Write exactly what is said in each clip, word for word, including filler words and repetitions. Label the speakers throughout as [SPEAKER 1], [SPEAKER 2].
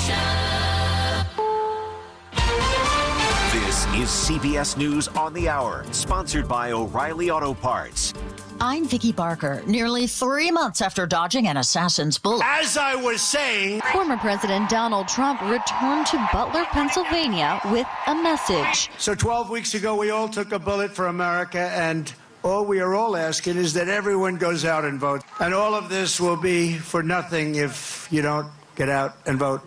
[SPEAKER 1] This is C B S News on the Hour, sponsored by O'Reilly Auto Parts.
[SPEAKER 2] I'm Vicki Barker. Nearly three months after dodging an assassin's bullet.
[SPEAKER 3] As I was saying,
[SPEAKER 4] former President Donald Trump returned to Butler, Pennsylvania with a message.
[SPEAKER 3] So twelve weeks ago, we all took a bullet for America, and all we are all asking is that everyone goes out and votes. And all of this will be for nothing if you don't get out and vote.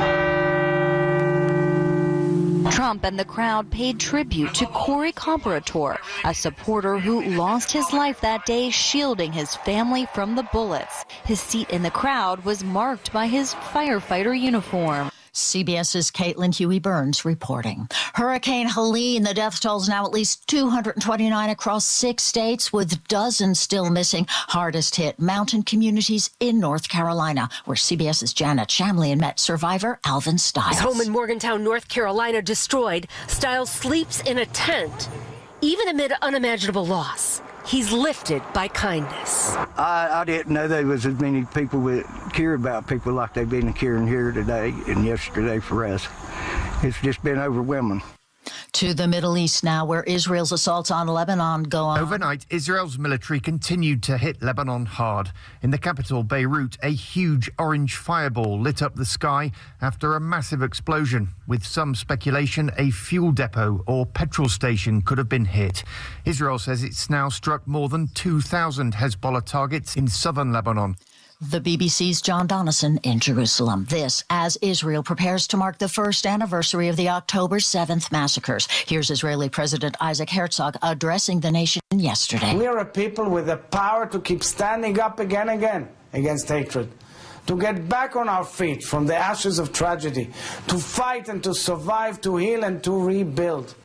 [SPEAKER 4] Trump and the crowd paid tribute to Corey Comparator, a supporter who lost his life that day shielding his family from the bullets. His seat in the crowd was marked by his firefighter uniform.
[SPEAKER 2] CBS's Caitlin Huey-Burns reporting. Hurricane Helene, the death toll is now at least two hundred twenty-nine across six states, with dozens still missing. Hardest hit mountain communities in North Carolina, where CBS's Janet Shamlian met survivor Alvin Stiles.
[SPEAKER 5] His home in Morgantown, North Carolina, destroyed. Stiles sleeps in a tent. Even amid unimaginable loss, he's lifted by kindness.
[SPEAKER 6] I, I didn't know there was as many people that care about people like they've been caring here today and yesterday for us. It's just been overwhelming.
[SPEAKER 2] To the Middle East now, where Israel's assaults on Lebanon go on.
[SPEAKER 7] Overnight, Israel's military continued to hit Lebanon hard. In the capital, Beirut, a huge orange fireball lit up the sky after a massive explosion. With some speculation, a fuel depot or petrol station could have been hit. Israel says it's now struck more than two thousand Hezbollah targets in southern Lebanon.
[SPEAKER 2] The B B C's John Donison in Jerusalem. This as Israel prepares to mark the first anniversary of the October seventh massacres. Here's Israeli President Isaac Herzog addressing the nation yesterday.
[SPEAKER 8] We are a people with the power to keep standing up again and again against hatred, to get back on our feet from the ashes of tragedy, to fight and to survive, to heal and to rebuild.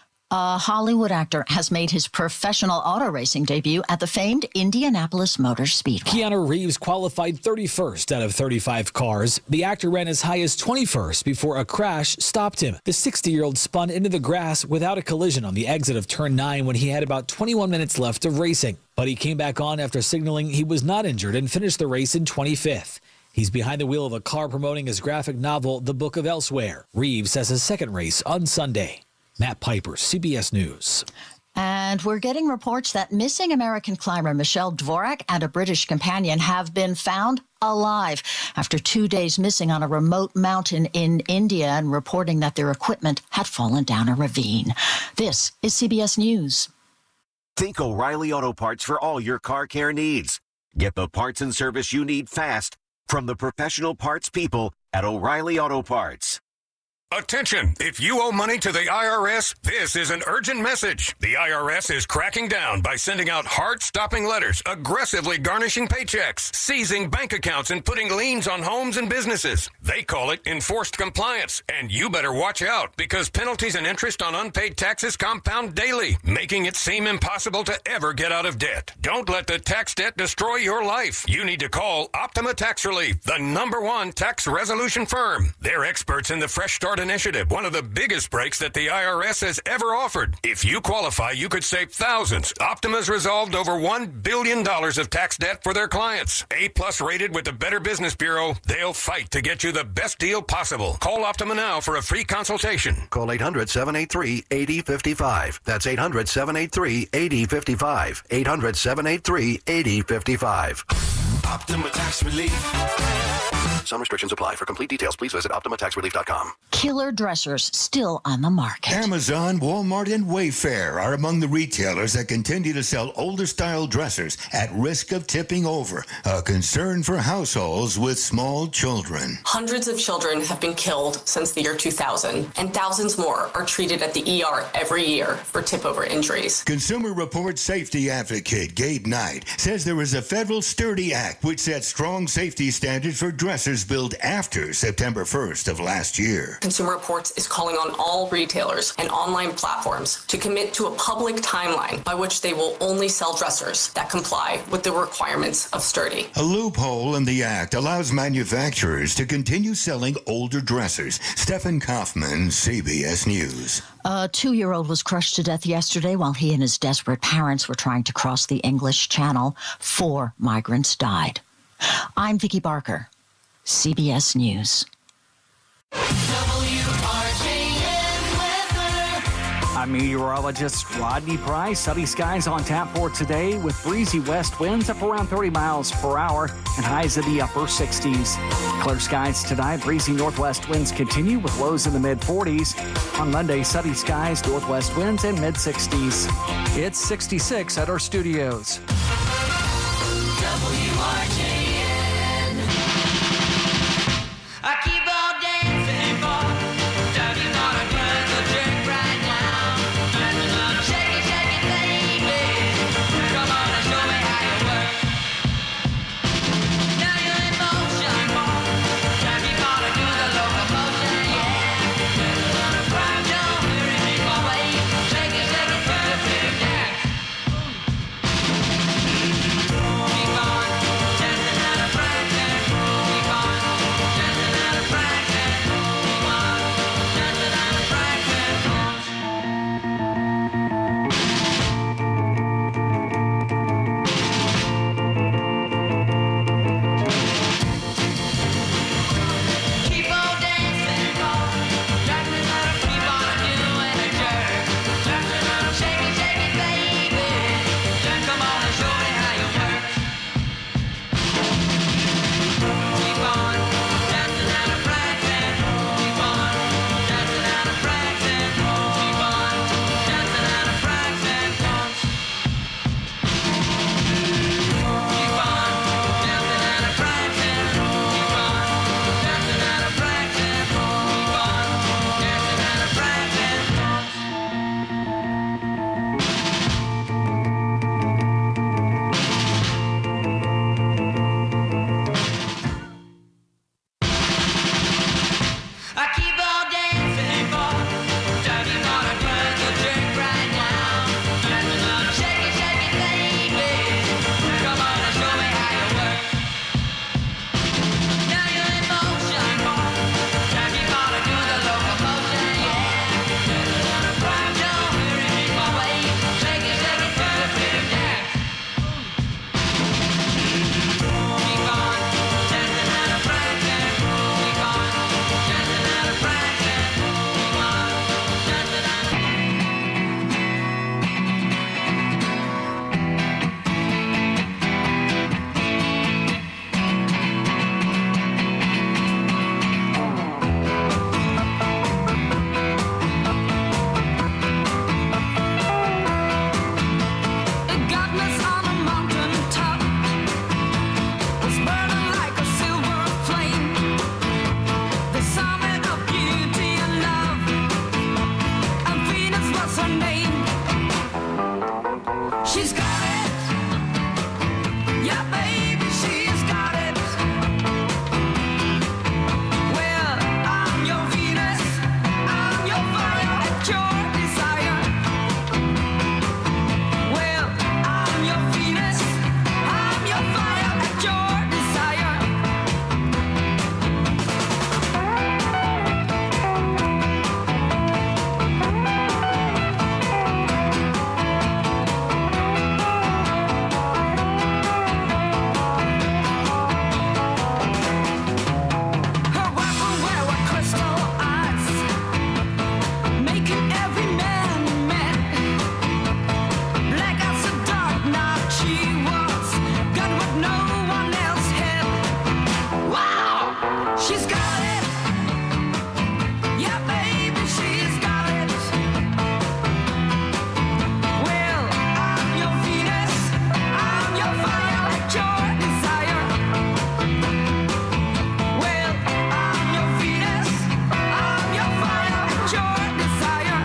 [SPEAKER 2] A Hollywood actor has made his professional auto racing debut at the famed Indianapolis Motor Speedway.
[SPEAKER 9] Keanu Reeves qualified thirty-first out of thirty-five cars. The actor ran as high as twenty-first before a crash stopped him. The sixty-year-old spun into the grass without a collision on the exit of turn nine when he had about twenty-one minutes left of racing. But he came back on after signaling he was not injured and finished the race in twenty-fifth. He's behind the wheel of a car promoting his graphic novel, The Book of Elsewhere. Reeves has his second race on Sunday. Matt Piper, C B S News.
[SPEAKER 2] And we're getting reports that missing American climber Michelle Dvorak and a British companion have been found alive after two days missing on a remote mountain in India and reporting that their equipment had fallen down a ravine. This is C B S News.
[SPEAKER 1] Think O'Reilly Auto Parts for all your car care needs. Get the parts and service you need fast from the professional parts people at O'Reilly Auto Parts.
[SPEAKER 10] Attention! If you owe money to the I R S, this is an urgent message. The I R S is cracking down by sending out heart-stopping letters, aggressively garnishing paychecks, seizing bank accounts, and putting liens on homes and businesses. They call it enforced compliance, and you better watch out because penalties and interest on unpaid taxes compound daily, making it seem impossible to ever get out of debt. Don't let the tax debt destroy your life. You need to call Optima Tax Relief, the number one tax resolution firm. They're experts in the Fresh Start Initiative, one of the biggest breaks that the I R S has ever offered. If you qualify, you could save thousands. Optima's resolved over one billion dollars of tax debt for their clients. A-plus rated with the Better Business Bureau, they'll fight to get you the best deal possible. Call Optima now for a free consultation.
[SPEAKER 11] Call eight hundred, seven eight three, eight zero five five. That's eight hundred, seven eight three, eight zero five five. eight hundred, seven eight three, eight zero five five.
[SPEAKER 12] Optima Tax Relief.
[SPEAKER 11] Some restrictions apply. For complete details, please visit Optima Tax Relief dot com.
[SPEAKER 2] Killer dressers still on the market.
[SPEAKER 12] Amazon, Walmart, and Wayfair are among the retailers that continue to sell older-style dressers at risk of tipping over, a concern for households with small children.
[SPEAKER 13] Hundreds of children have been killed since the year two thousand, and thousands more are treated at the E R every year for tip-over injuries.
[SPEAKER 12] Consumer Reports safety advocate Gabe Knight says there is a federal Sturdy Act which sets strong safety standards for dressers built after September first of last year.
[SPEAKER 13] Consumer Reports is calling on all retailers and online platforms to commit to a public timeline by which they will only sell dressers that comply with the requirements of Sturdy.
[SPEAKER 12] A loophole in the act allows manufacturers to continue selling older dressers. Stephen Kaufman, C B S News.
[SPEAKER 2] A two-year-old was crushed to death yesterday while he and his desperate parents were trying to cross the English Channel. Four migrants died. I'm Vicki Barker, C B S News.
[SPEAKER 14] I'm meteorologist Rodney Price. Sunny skies on tap for today with breezy west winds up around thirty miles per hour and highs in the upper sixties. Clear skies tonight. Breezy northwest winds continue with lows in the mid forties. On Monday, sunny skies, northwest winds in mid sixties. It's sixty-six at our studios.
[SPEAKER 15] W R J N. I keep on dancing for. Don't you wanna run the jerk right now? Shake it, shake it, baby. Come on and show me how you work. Now you're in motion, boy. Don't you wanna do the locomotion, yeah? Don't hurry me away. Shake it, shake it, do the big dance. Keep on dancing out of practice. Keep on dancing out of practice. Keep on dancing out of Keep on dancing, boy. Dancing out of, keep on doing a jerk. Dancing out of, shake it, shake it, baby. Then come on and show me how you work. Keep on dancing out of practice. Keep on dancing out of practice. Keep on dancing out of practice. Keep on dancing out of practice. Keep on dancing out of practice. Keep on dancing out of practice. I keep on dancing for. Don't you wanna run the jerk right now? Shake it, shake it, baby. Come on and show me how you work. Now you're in motion, boy. Don't you wanna do the locomotion, yeah? Don't hurry me away. Shake it, shake it, do the big dance. Keep on dancing out of practice. Keep on dancing out of practice. Keep on dancing out of Godless on a mountain top was burning like a silver flame. The summit of beauty and love, and Venus was her name. She's got it, yeah, baby, she's got it. Well, I'm your Venus, I'm your fire at your desire. Well, I'm your Venus, I'm your fire at your desire. Her weapon were crystal eyes, making every man mad. Black as a dark night she was, got what no one else had. Wow, she's got it. Yeah, baby, she's got it. Well, I'm your Venus, I'm your fire at your desire. Well, I'm your Venus, I'm your fire at your desire.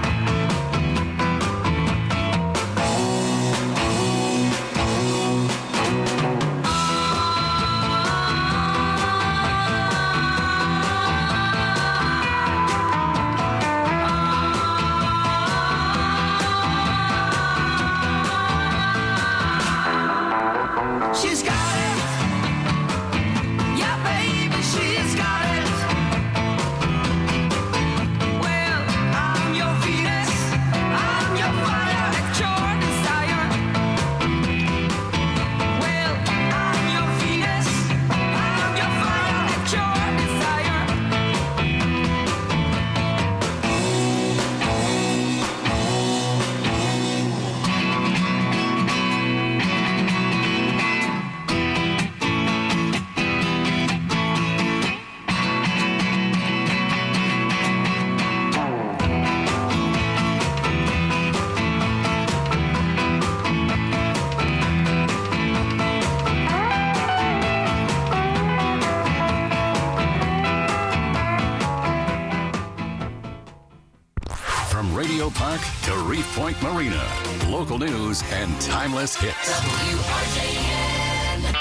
[SPEAKER 16] Radio Park to Reef Point Marina. Local news and timeless hits.
[SPEAKER 15] W R J N.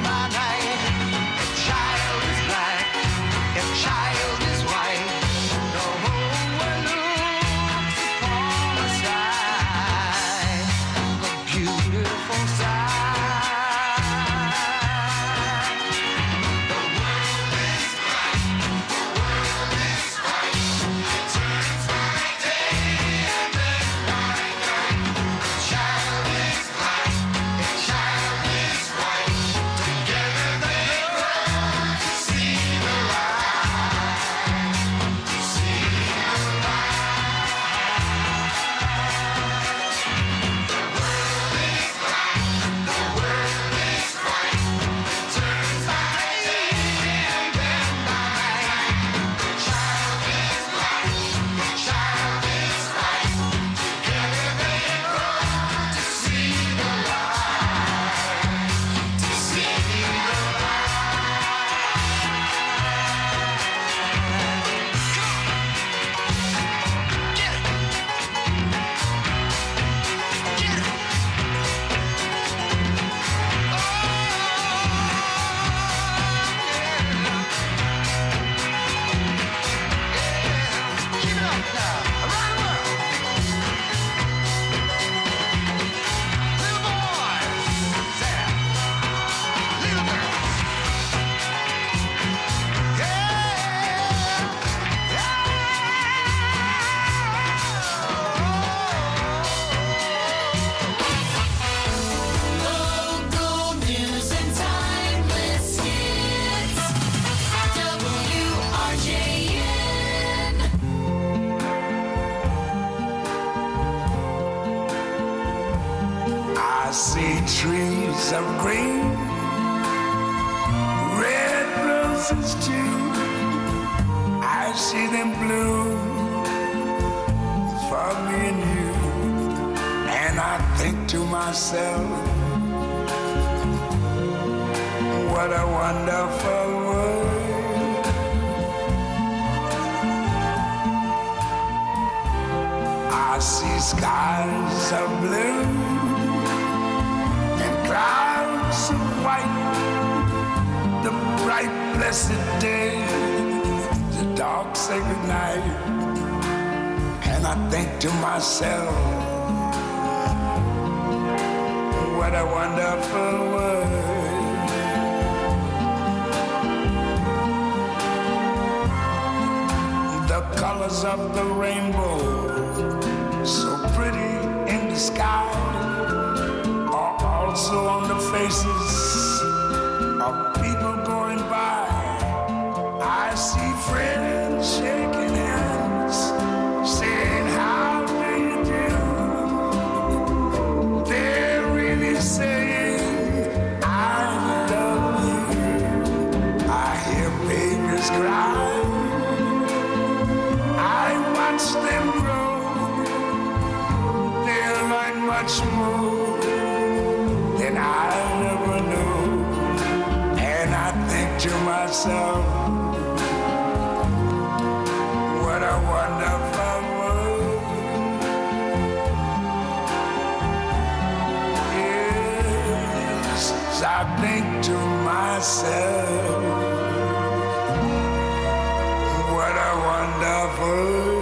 [SPEAKER 15] Child is white.
[SPEAKER 17] trees of green, red roses too. I see them bloom for me and you. And I think to myself, what a wonderful world. I see skies of blue and clouds of white, the bright blessed day, the dark sacred night. And I think to myself, what a wonderful world. The colors of the rainbow, so pretty in the sky, are also on the faces of people going by. I see friends shaking hands, saying, how do you do? They're really saying, I love you. I hear babies cry, I watch them grow. They'll learn much more than I ever knew. And I think to myself, what a wonderful world. Yes, I think to myself, what a wonderful world.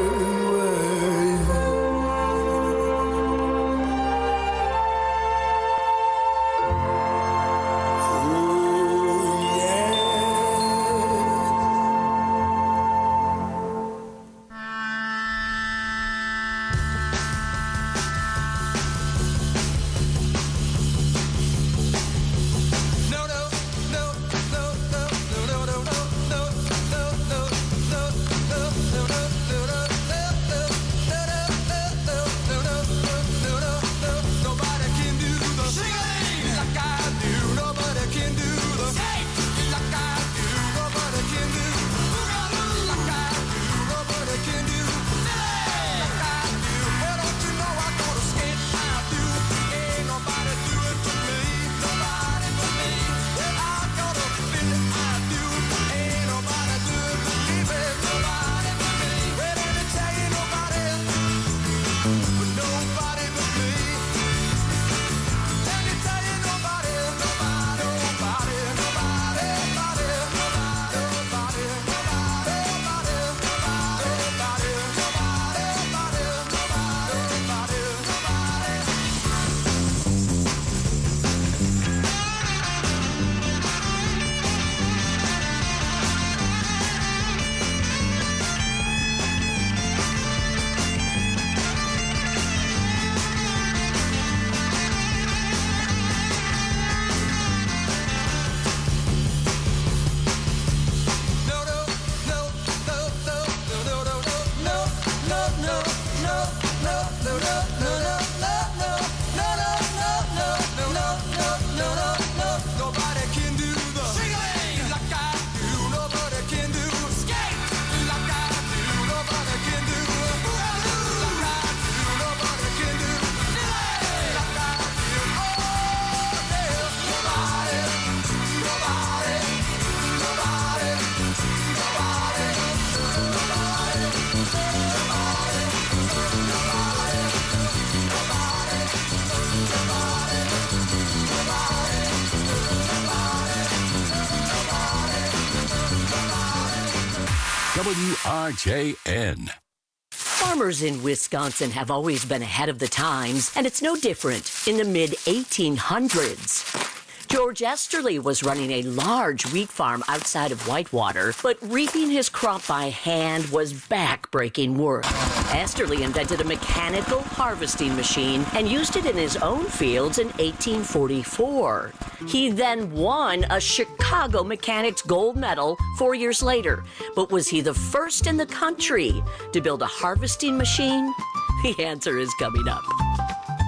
[SPEAKER 16] W R J N.
[SPEAKER 18] Farmers in Wisconsin have always been ahead of the times, and it's no different in the mid eighteen hundreds. George Esterly was running a large wheat farm outside of Whitewater, but reaping his crop by hand was back-breaking work. Esterly invented a mechanical harvesting machine and used it in his own fields in eighteen forty-four. He then won a Chicago Mechanics Gold Medal four years later. But was he the first in the country to build a harvesting machine? The answer is coming up.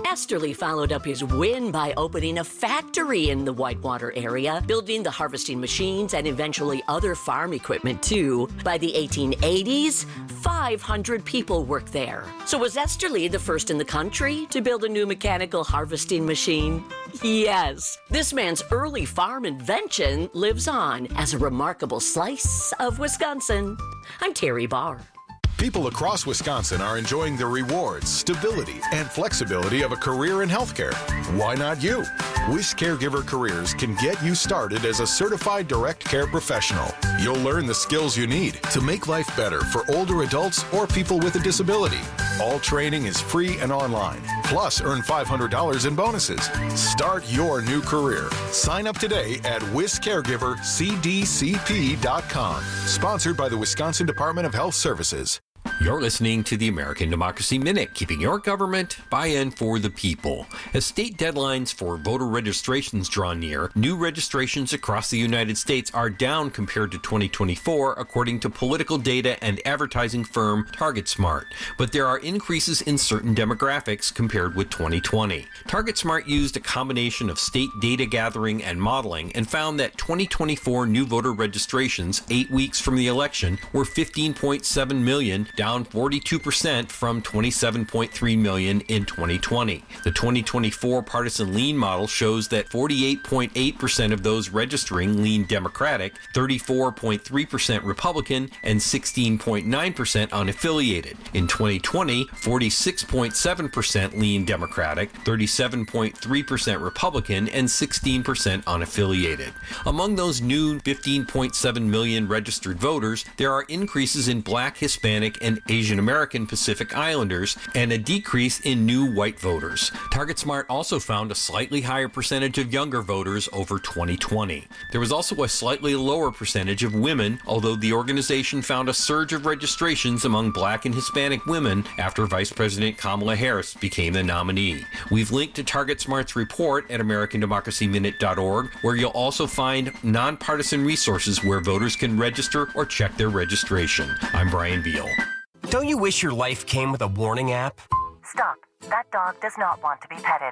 [SPEAKER 18] Esterly followed up his win by opening a factory in the Whitewater area, building the harvesting machines and eventually other farm equipment too. By the eighteen eighties, five hundred people worked there. So was Esterly the first in the country to build a new mechanical harvesting machine? Yes. This man's early farm invention lives on as a remarkable slice of Wisconsin. I'm Terry Barr.
[SPEAKER 19] People across Wisconsin are enjoying the rewards, stability, and flexibility of a career in healthcare. Why not you? Wish Caregiver Careers can get you started as a certified direct care professional. You'll learn the skills you need to make life better for older adults or people with a disability. All training is free and online. Plus, earn five hundred dollars in bonuses. Start your new career. Sign up today at wis caregiver c d c p dot com. Sponsored by the Wisconsin Department of Health Services.
[SPEAKER 20] You're listening to the American Democracy Minute, keeping your government buy-in for the people. As state deadlines for voter registrations draw near, new registrations across the United States are down compared to twenty twenty-four, according to political data and advertising firm TargetSmart. But there are increases in certain demographics compared with twenty twenty. TargetSmart used a combination of state data gathering and modeling and found that twenty twenty-four new voter registrations, eight weeks from the election, were fifteen point seven million, down forty-two percent from twenty-seven point three million in twenty twenty. The twenty twenty-four partisan lean model shows that forty-eight point eight percent of those registering lean Democratic, thirty-four point three percent Republican, and sixteen point nine percent unaffiliated. In twenty twenty, forty-six point seven percent lean Democratic, thirty-seven point three percent Republican, and sixteen percent unaffiliated. Among those new fifteen point seven million registered voters, there are increases in Black, Hispanic, and Asian American Pacific Islanders, and a decrease in new white voters. TargetSmart also found a slightly higher percentage of younger voters over twenty twenty. There was also a slightly lower percentage of women, although the organization found a surge of registrations among Black and Hispanic women after Vice President Kamala Harris became the nominee. We've linked to TargetSmart's report at american democracy minute dot org, where you'll also find nonpartisan resources where voters can register or check their registration. I'm Brian Beal.
[SPEAKER 21] Don't you wish your life came with a warning app?
[SPEAKER 22] Stop. That dog does not want to be petted.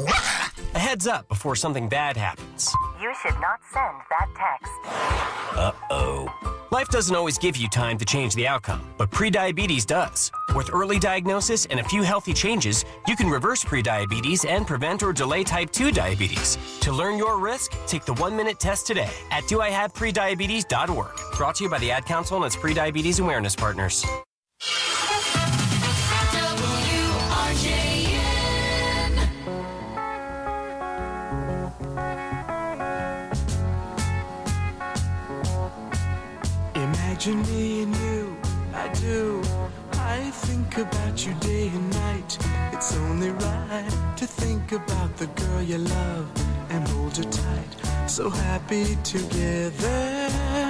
[SPEAKER 21] A heads up before something bad happens.
[SPEAKER 22] You should not send that text.
[SPEAKER 21] Uh-oh. Life doesn't always give you time to change the outcome, but prediabetes does. With early diagnosis and a few healthy changes, you can reverse prediabetes and prevent or delay type two diabetes. To learn your risk, take the one-minute test today at do I have prediabetes dot org. Brought to you by the Ad Council and its Prediabetes Awareness Partners.
[SPEAKER 23] Imagine me and you, I do. I think about you day and night. It's only right to think about the girl you love and hold her tight. So happy together.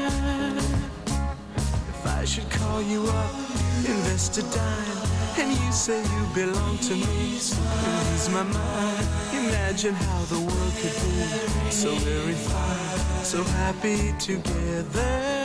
[SPEAKER 23] If I should call you up, invest a dime, and you say you belong to me, and ease my mind. Imagine how the world could be so very fine, so happy together.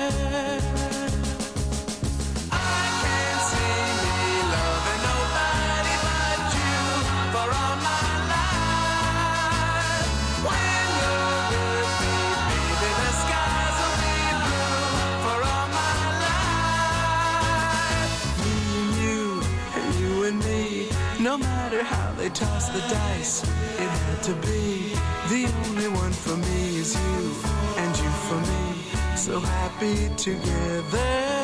[SPEAKER 23] No matter how they toss the dice, it had to be. The only one for me is you, and you for me, so happy together.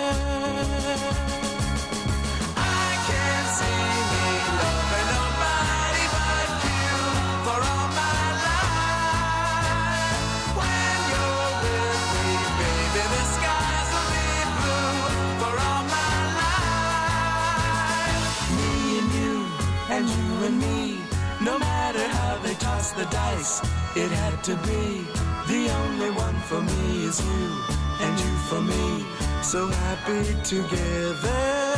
[SPEAKER 23] I can't see me loving nobody but you for all my life. When you're with me, baby, the skies will be blue for all my life. Me and you, and you and me, no matter how they toss the dice, it had to be. The only one for me is you, and you for me, so happy together.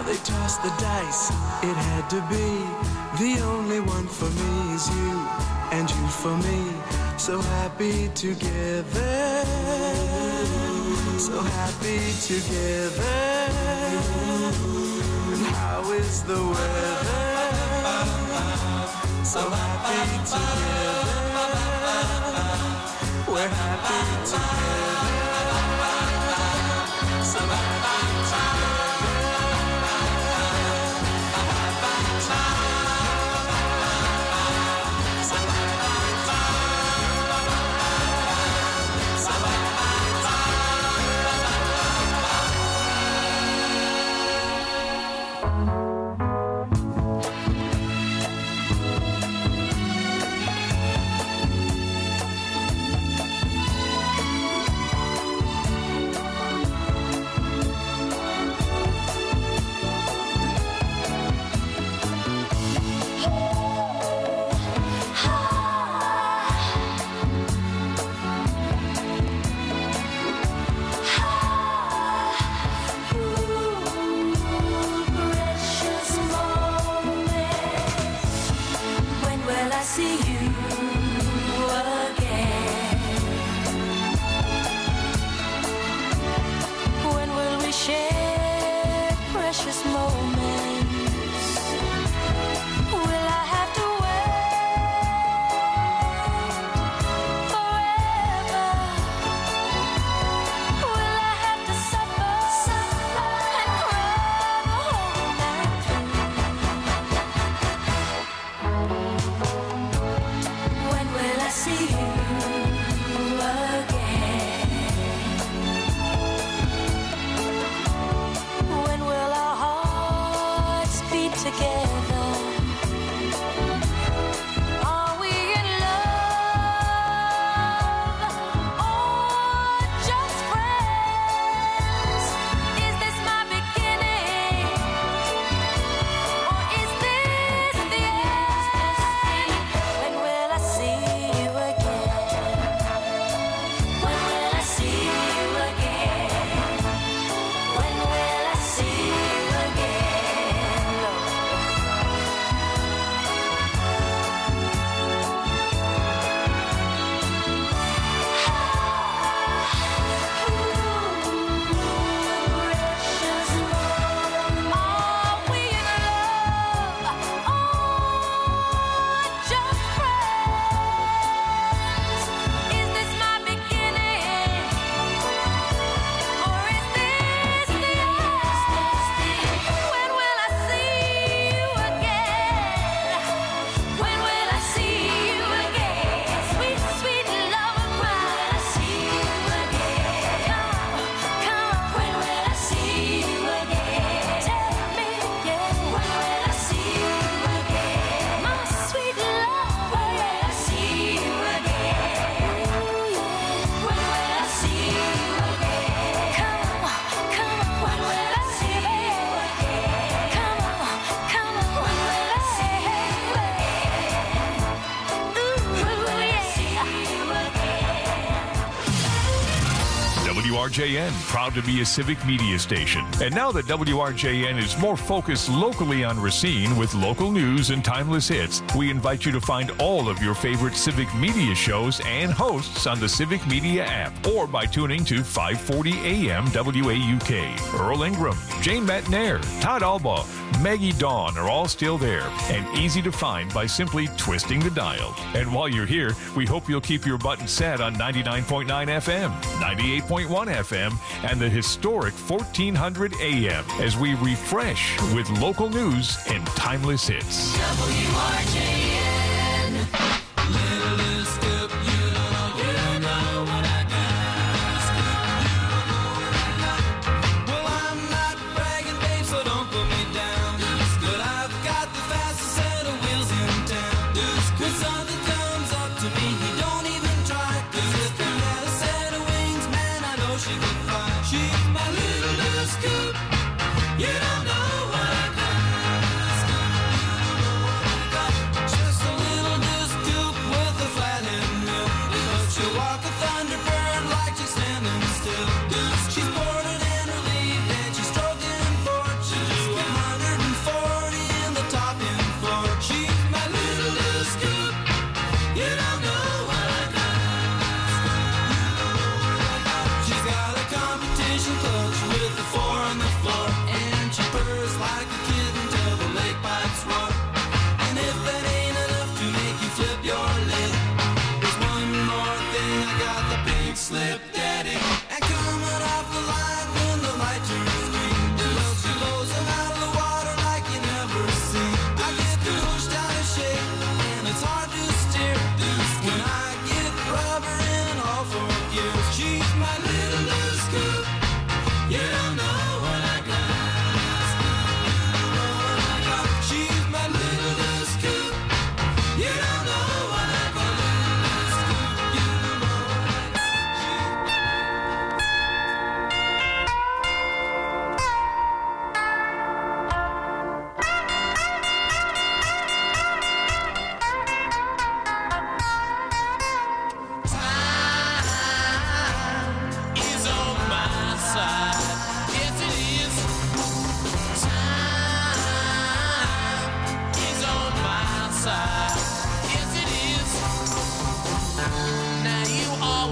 [SPEAKER 23] they tossed the dice, it had to be. The only one for me is you, and you for me. So happy together, so happy together. And how is the weather? So happy together, we're happy together. So happy
[SPEAKER 3] W R J N, proud to be a civic media station. And now that W R J N is more focused locally on Racine with local news and timeless hits, we invite you to find all of your favorite civic media shows and hosts on the Civic Media app or by tuning to five forty A M W A U K. Earl Ingram, Jane Matnair, Todd Alba, Maggie Dawn are all still there and easy to find by simply twisting the dial. And while you're here, we hope you'll keep your button set on ninety-nine point nine F M, ninety-eight point one F M, and the historic fourteen hundred A M as we refresh with local news and timeless hits.
[SPEAKER 15] W R J N. Little scoop, you know, you know what I got. Well, I'm not bragging, babe, so don't put me down. But I've got the fastest set of wheels in town. When something comes up to me, he don't even try. 'Cause if he had a set of wings, man, I know she could fly. She's my little, little scoop. You don't know what I got.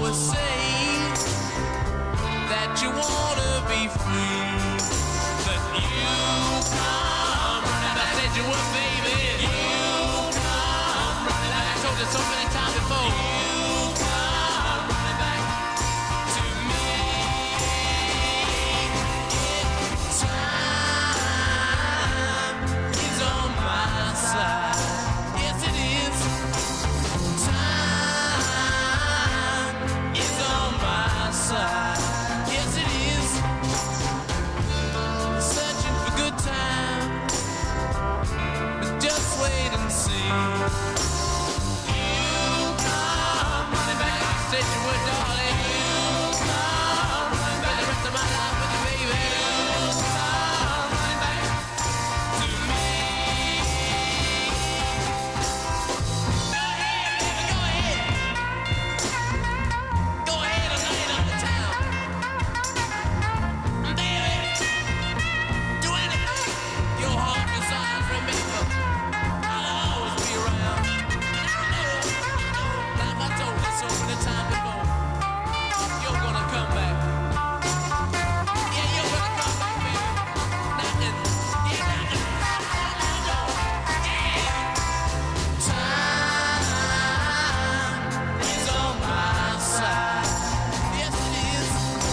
[SPEAKER 23] always say that you wanna be free, that you come running back. I said you would, baby. You come running back. I told you so many times before. You come running back to me. Time is on my side. Yes, it is. Time is on my side. Yes, it is. Searching for good times, but just wait and see. You come running back. I said you would, darling. You come running back. The rest of my life with you, baby. You come running back to me. Go ahead, baby, go ahead. Go ahead and light up the town. Baby, do anything your heart desires. Remember, I'll always be around. And I know, like I told you so many times before, you're gonna come back. Yeah, you're gonna come back, baby. Nothing, yeah, nothing. Time is on my side. Yes, it is.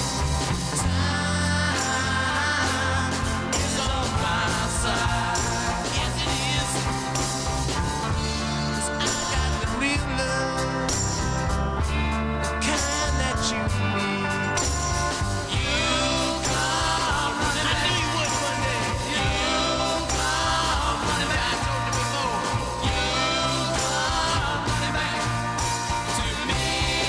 [SPEAKER 23] Time is on my side. Yes, it is. 'Cause I got the real love, the kind that you need. You come running back. I knew you would one day. You come running back. I told you before. You come running back to me.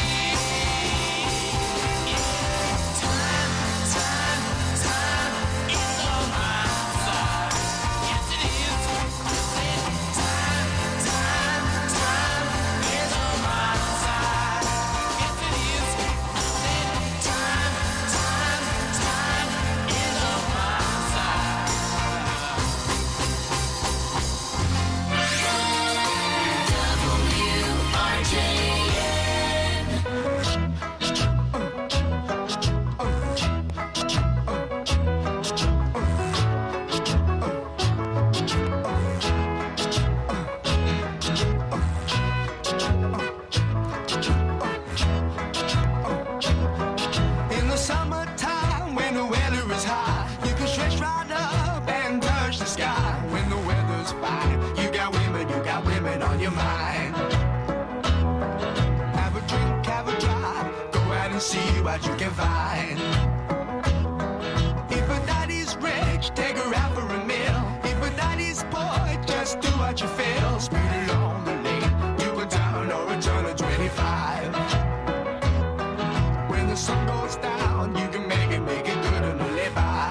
[SPEAKER 23] Time, time, time is on my side. Yes, it is. I said time, time, time is on my side. Yes, it is. I said time, time, time is on my side. W R J N.
[SPEAKER 15] In the summertime, when the weather is hot, you can stretch right up and touch the sky. When the weather's fine, you got women, you got women on your mind. Have a drink, have a drive, go out and see what you can find. If a daddy's rich, take her out for a meal. If a daddy's poor, just do what you feel. Speed along the lane, you can turn or a turn of twenty-five. When the sun goes down, you can make it, make it good and live by.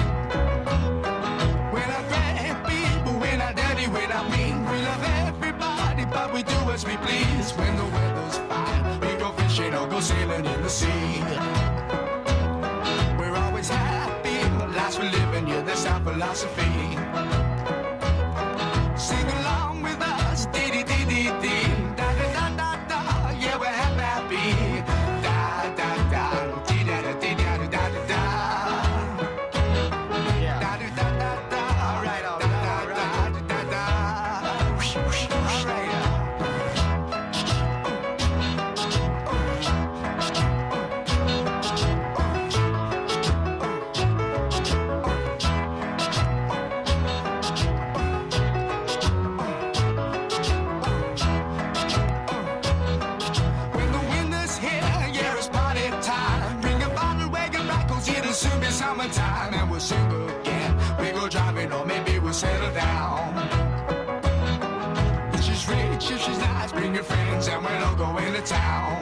[SPEAKER 15] When I grab people, when I dirty, when I mean, we love everybody, but we do as we please. When the weather's fine, we go fishing or go sailing in the sea. We're always happy, the lives we live in, yeah, that's our philosophy. Sing along with us, dee dee dee dee dee, da da da da da, yeah, we're happy. Da da da, dee da da dee da da da da da. Da da da da da, right on, da da da da da. Whoosh, whoosh, whoosh, right on. When the winter's here, yeah, it's party time. Bring a bottle, wagon back, 'cause it'll soon be summertime. And we'll sing again. We go driving, or maybe we'll settle down. If she's rich, if she's nice, bring your friends, and we'll all go into town.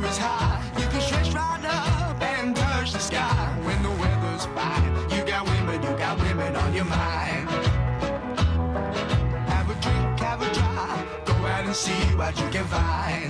[SPEAKER 15] sky. When the weather's fine, you got women
[SPEAKER 17] women on your mind. Have a drink, have a drive, go out and see what you can find.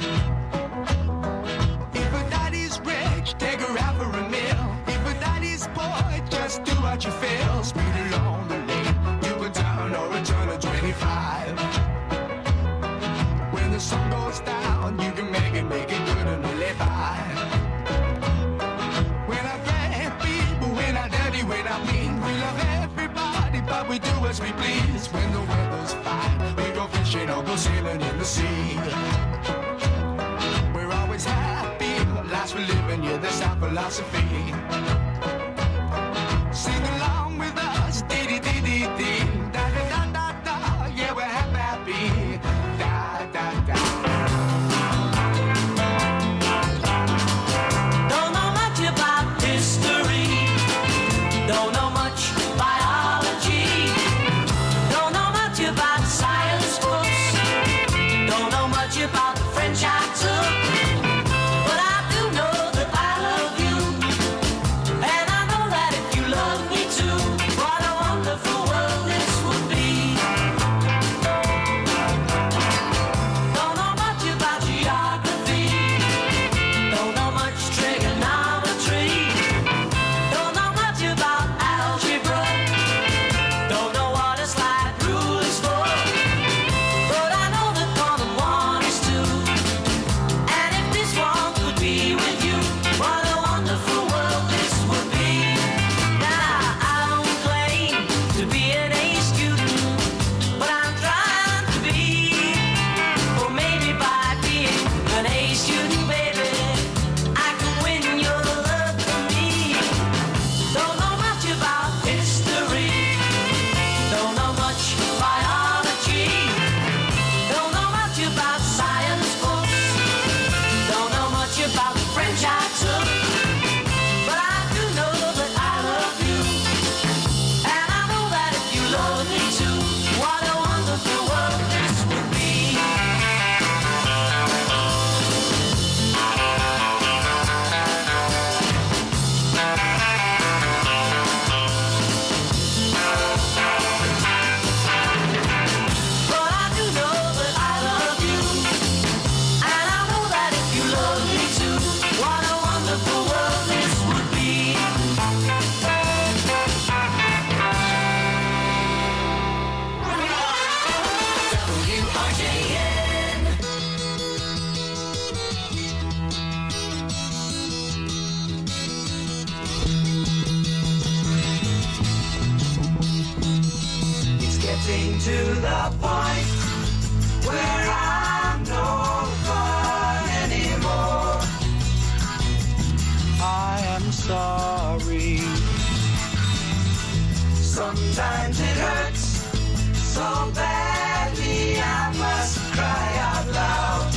[SPEAKER 17] If a daddy's rich, take her out for a meal. If a daddy's poor, just do what you feel. Speed along the lane, you go down or a turn of twenty-five. When the sun goes down, you can make it, make it good and live by. We're not bad people, we're not dirty, we're not mean. We love everybody, but we do as we please. When the weather's fine, we go fishing or go sailing in the sea. We're always happy, lives we're living, yeah, that's our philosophy. Sing along with us, dee dee dee dee dee, da da da da da, yeah, we're happy, happy, da da da.
[SPEAKER 15] Don't know much about history. Don't know much biology. Don't know much about science books. Don't know much about the French I took. But I do know that I love you. And I know that if you love me too, what a wonderful world this would be. Don't know much about geography. Don't know much trigonometry. Don't know much about algebra. Don't know what a slide rule is for. But I know that one and one is two. And if this one could be with you, what a wonderful world this would be. Now I don't claim to be an A student, but I'm trying to be. Or maybe by being an A student, baby, I can win your love for me. Don't know much about history. Don't know much biology. Don't know much about science books. Don't know much about the French I took. But I do know that I love you. And I know that if you love me too, what a wonderful world this would be. But I do know that I love you. And I know that if you love me too, what a wonderful world this would be. W R J N.
[SPEAKER 17] It's getting to the point where I'm no fun anymore. I am sorry. Sometimes it hurts so badly I must cry out loud.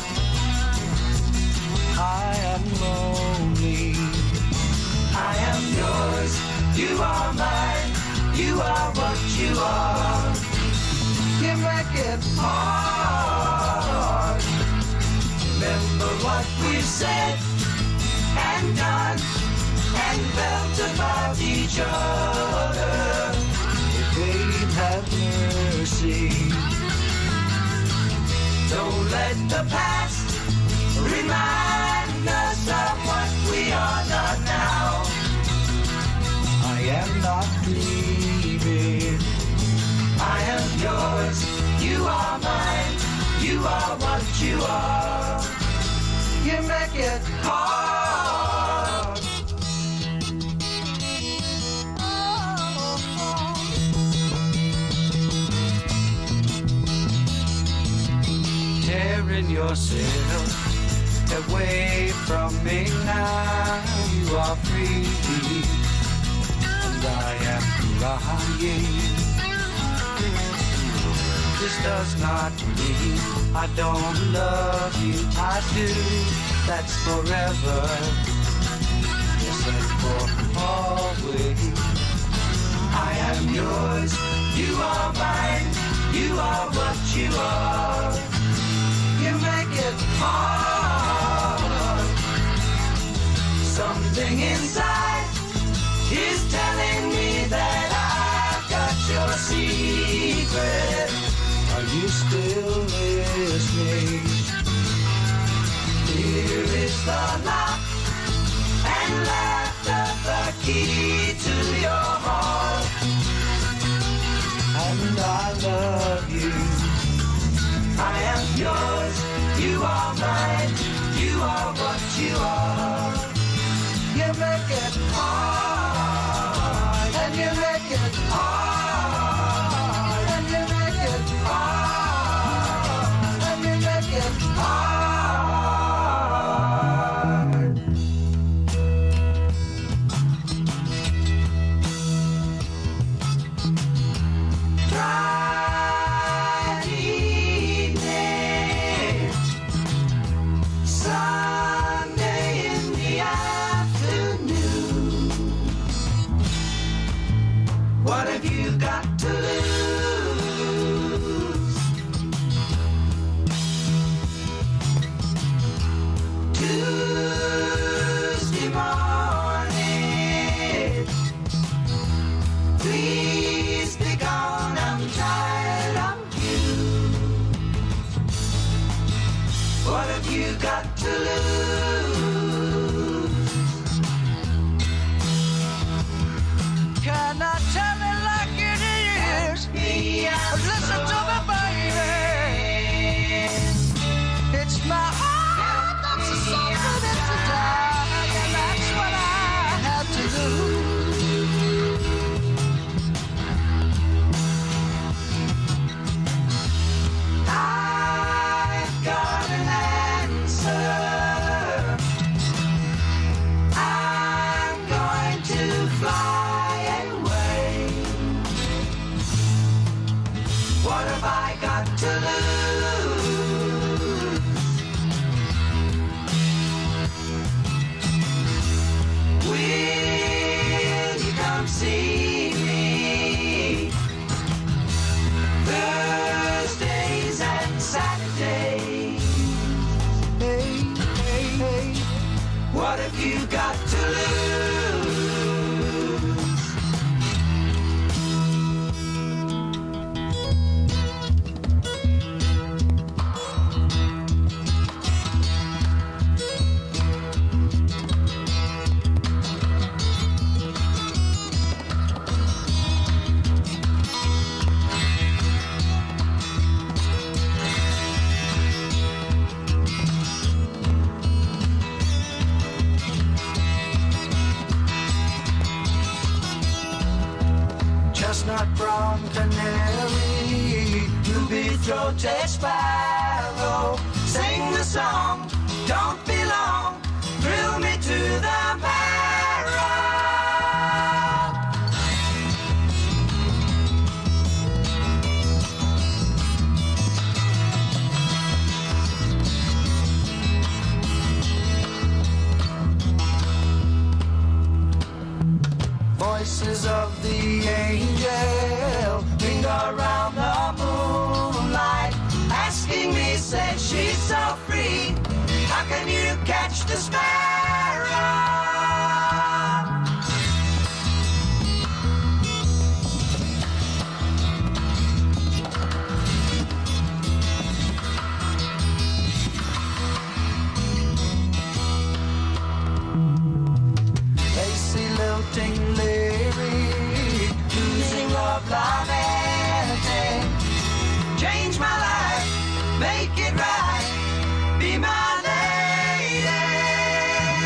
[SPEAKER 17] I am lonely. I am yours. You are mine. You are what you are. You make it hard. Remember what we've said and done and felt about each other. Babe, have mercy. Don't let the past remind us of what we are not now. I am not grieving. I am yours. You are mine. You are what you are. You make it hard. Tearing yourself away from me now. You are free. And I am crying. This does not mean I don't love you. I do. That's forever. Yes, and for always. I am yours. You are mine. You are what you are. You make it hard. Something inside is telling me that I've got
[SPEAKER 23] secret. Are you still listening? Here is the knock, and laughter the key to your heart. And I love you. I am yours. You are mine. You are what you are. You make it hard, and you make it hard, and you make it hard, and you make it hard. Friday evening, Sunday in the afternoon. What have you got to lose? Tuesday morning, please be gone, I'm tired of you. What have you got to lose? Can I tell it like it is? Listen to me, baby. It's my heart that's a something that's a die, and that's what I have to do. I've got an answer. I'm going to fly away. What have I got to lose? Will you come see me Thursdays and Saturdays? Hey, hey, hey. What have you got to lose? Chestnut brown canary, ruby throated sparrow, sing the song, don't be long, thrill me to the marrow. Voices of the angel ring around the moonlight, asking me, say she's so free, how can you catch the sparrow? Lacy lilting lyric, losing love lamenting, change my life, make it right, be my lady.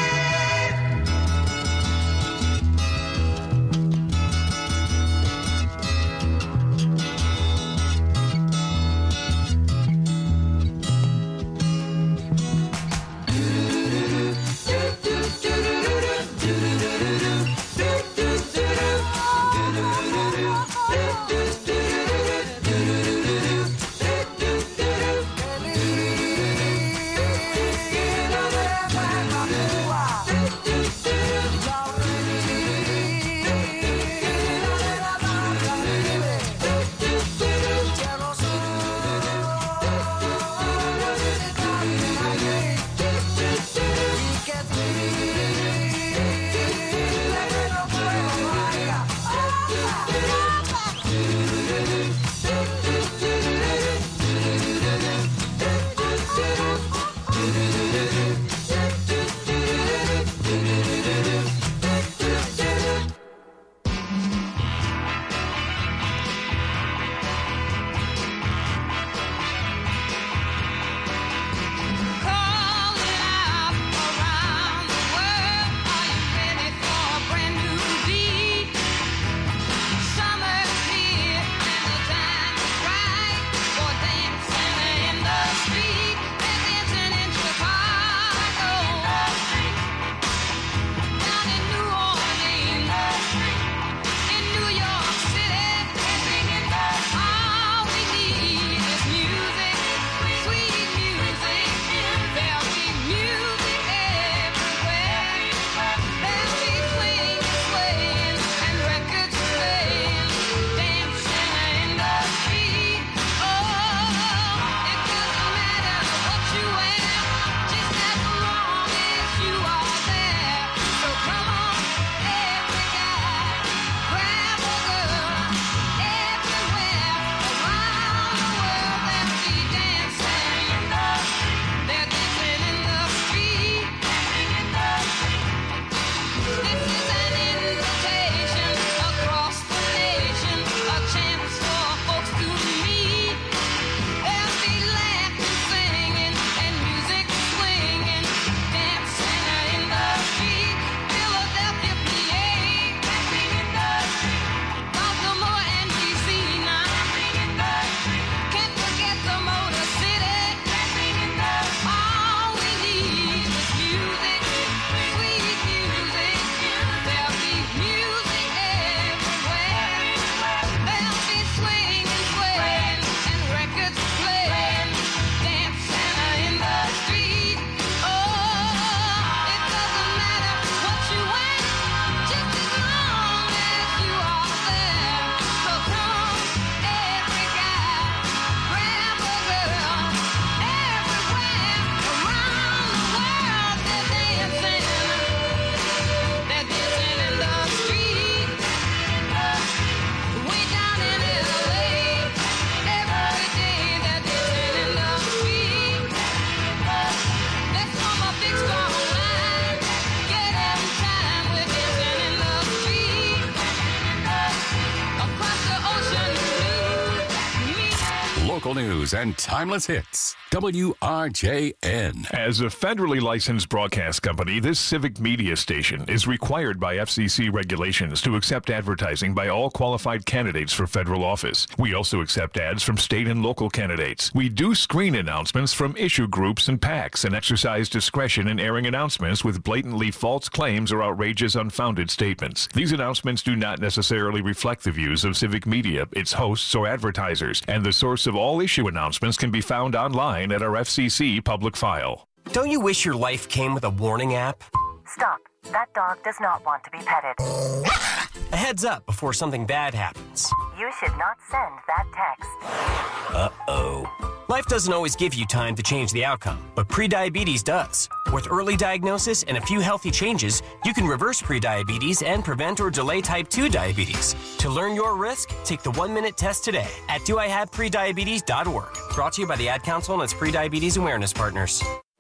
[SPEAKER 16] Local news and timeless hits. W R J N.
[SPEAKER 3] As a federally licensed broadcast company, this civic media station is required by F C C regulations to accept advertising by all qualified candidates for federal office. We also accept ads from state and local candidates. We do screen announcements from issue groups and PACs and exercise discretion in airing announcements with blatantly false claims or outrageous unfounded statements. These announcements do not necessarily reflect the views of civic media, its hosts, or advertisers, and the source of all issue announcements can be found online at our F C C public file.
[SPEAKER 21] Don't you wish your life came with a warning app?
[SPEAKER 22] Stop. That dog does not want to be petted.
[SPEAKER 21] A heads up before something bad happens.
[SPEAKER 22] You should not send that text.
[SPEAKER 21] Uh-oh. Life doesn't always give you time to change the outcome, but prediabetes does. With early diagnosis and a few healthy changes, you can reverse prediabetes and prevent or delay type two diabetes. To learn your risk, take the one-minute test today at do I have prediabetes dot org. Brought to you by the Ad Council and its prediabetes awareness partners.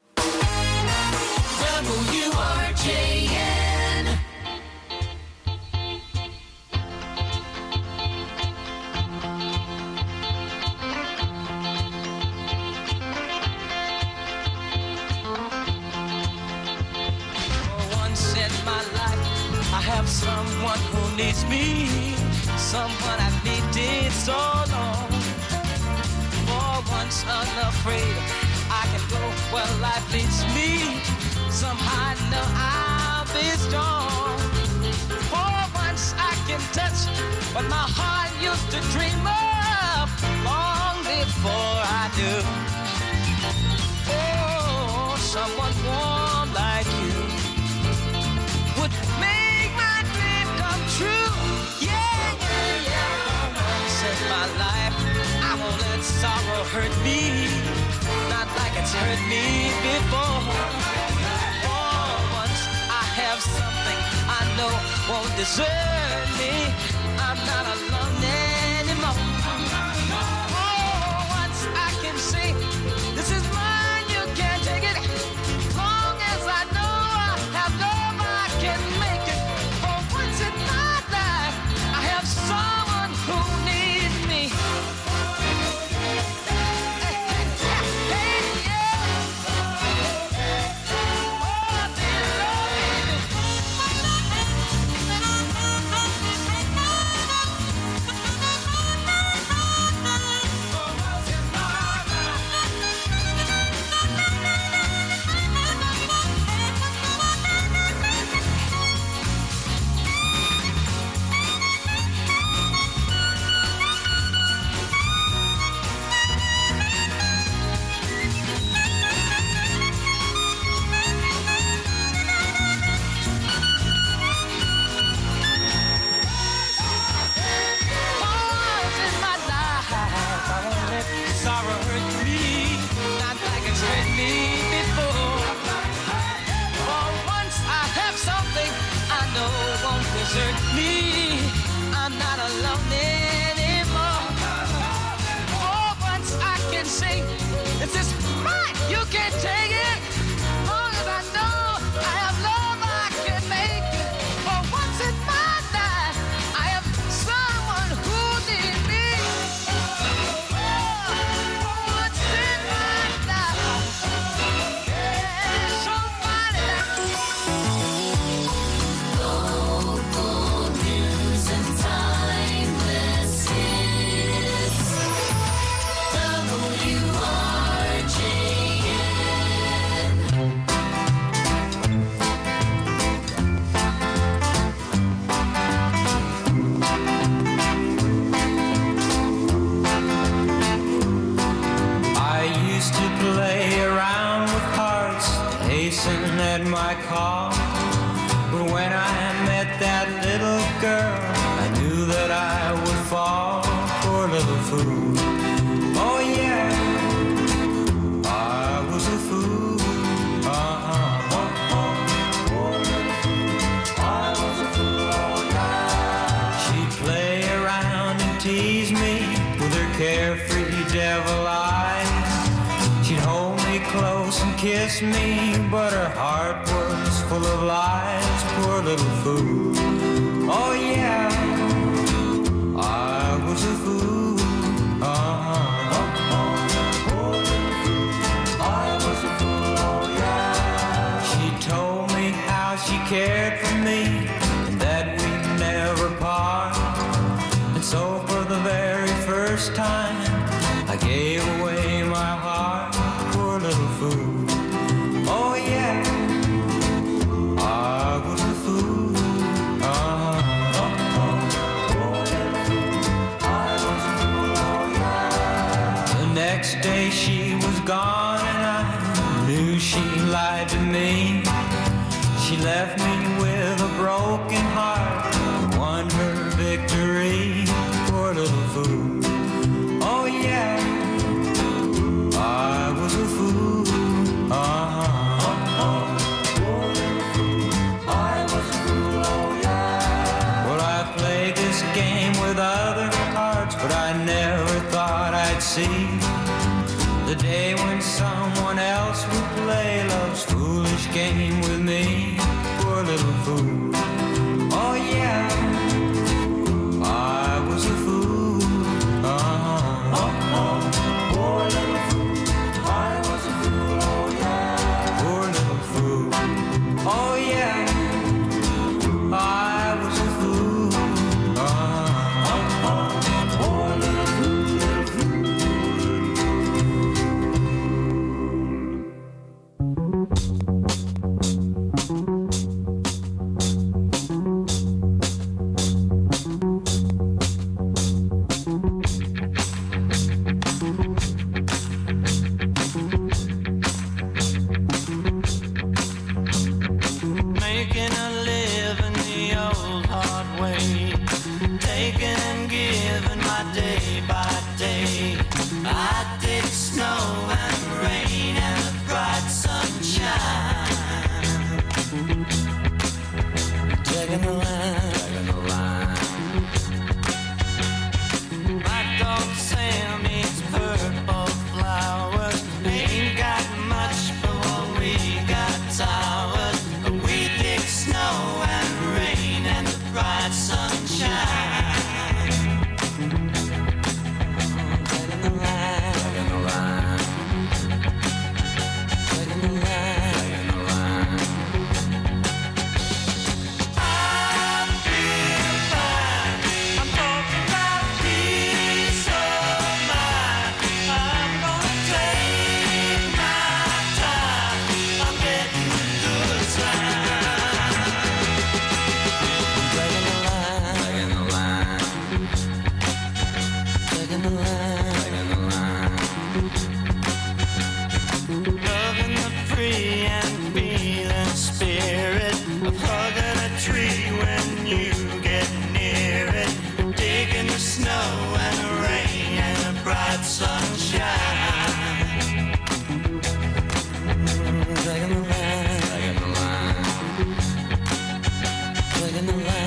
[SPEAKER 15] W R J N.
[SPEAKER 23] For once in my life, I have someone who needs me, someone I've needed so long. For once unafraid, I can go where life leads me. Somehow I know I'll be strong. For once I can touch what my heart used to dream of long before I do. Oh, someone warm like you would make my dream come true. Yeah, yeah, yeah. For once in my life, I won't let sorrow hurt me, not like it's hurt me before. Have something I know won't desert me. I'm not alone anymore. Oh, once I can say, this is mine, you can't take it. Long as I know I have love, I can make it. For once in my life, I have someone who needs me. Kiss me, but her heart was full of lies, poor little fool. Oh yeah, I was a fool. Uh-huh. see the day when someone else would play love's foolish game with me. Poor little fool. Oh yeah, I was a fool. Uh-huh. Oh, oh, poor little fool. I was a fool. Oh yeah, poor little fool. Oh yeah, I was a fool. Uh-huh. Oh, oh, poor little fool, little fool. Making a living the old hard way, taking and giving my day by day. I dig snow and rain and the bright sunshine. Taking the line, taking the line. My dog Sam eats purple flowers. Ain't got much, but what we got towers. But we dig snow and rain and the bright sunshine. Taking the line, taking the line. Taking the line, taking the line. I'm feeling fine. I'm talking about peace of mind. I'm gonna take my time. I'm getting the good side. Taking the line, taking the line. Taking the line, taking the line. Loving the free and feeling spirit of hugging a tree when you get near it. Digging the snow and the rain and the bright sunshine. Taking the line, taking the line. Taking the line.